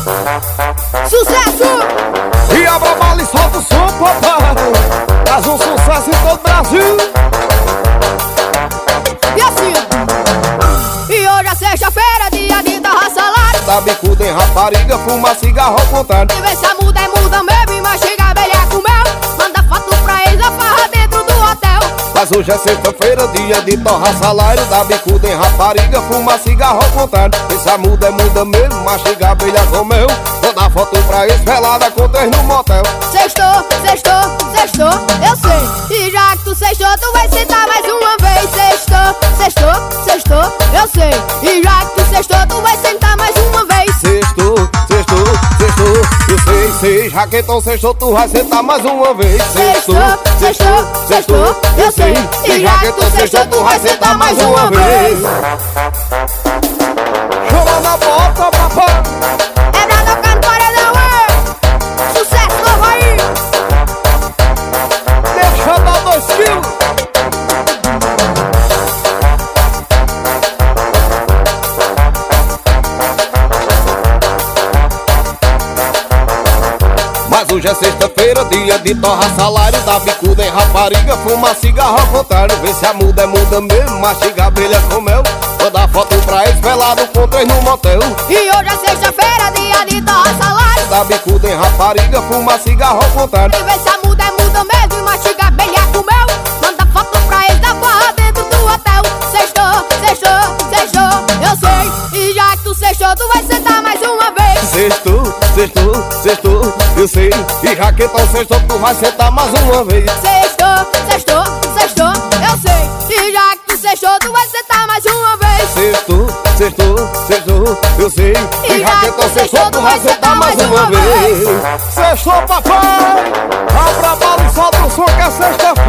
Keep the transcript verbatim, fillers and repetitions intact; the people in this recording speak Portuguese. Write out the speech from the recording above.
Sucesso! E abra a bala e solta o som, papai. Faz um sucesso em todo o Brasil. E assim, e hoje é sexta-feira, dia de torrar salário. Dá bicuda em rapariga, fuma cigarro ao contrário. E vê se a muda é muda mesmo e mastiga abelha com mel. Manda foto pra ex, a farra dentro do hotel. Mas hoje é sexta-feira, dia de torrar salário. Dá bicuda em rapariga, fuma cigarro ao contrário. Vê se a muda é muda mesmo, mastiga abelha com mel. Manda foto pra ex, pelada com três no motel. Sextou, sextou, sextou, eu sei. E já que tu sextou, tu vai sentar mais uma vez. Sextou, sextou, sextou, eu sei. E já que tu sextou, tu vai sentar mais uma vez. Sextou, sextou, sextou, eu sei, sei. Já que então sextou, tu vai sentar mais uma vez. Sextou, sextou, sextou, eu sei. E já que então sextou, tu vai sentar mais uma vez. Chama na bota, papai. É pra tocar no paredão, é. Sucesso novo aí. Deixa dar dois quilos. Mas hoje é sexta-feira, dia de torrar salário. Dá bicuda em rapariga, fuma cigarro ao contrário. Vê se a muda é muda mesmo, mastiga abelha com mel. Manda foto pra ex, pelado com três no motel. E hoje é sexta-feira, dia de torrar salário. Dá bicuda em rapariga, fuma cigarro ao contrário. E vê se a muda é muda mesmo e mastiga abelha com mel. Manda foto pra ex da farra dentro do hotel. Sextou, sextou, sextou, eu sei. E já que tu sextou, tu vai sentar mais uma vez. Sextou, sextou, sextou, eu sei. E já que então sextou, tu vai sentar mais uma vez. Sextou, sextou, sextou, eu sei. E já que tu sextou, tu vai sentar mais uma vez. Sextou, sextou, sextou, eu sei. E já que então sextou, tu vai sentar mais uma vez. Sextou, papai. Abra a bala e solta o som que é sexta-feira.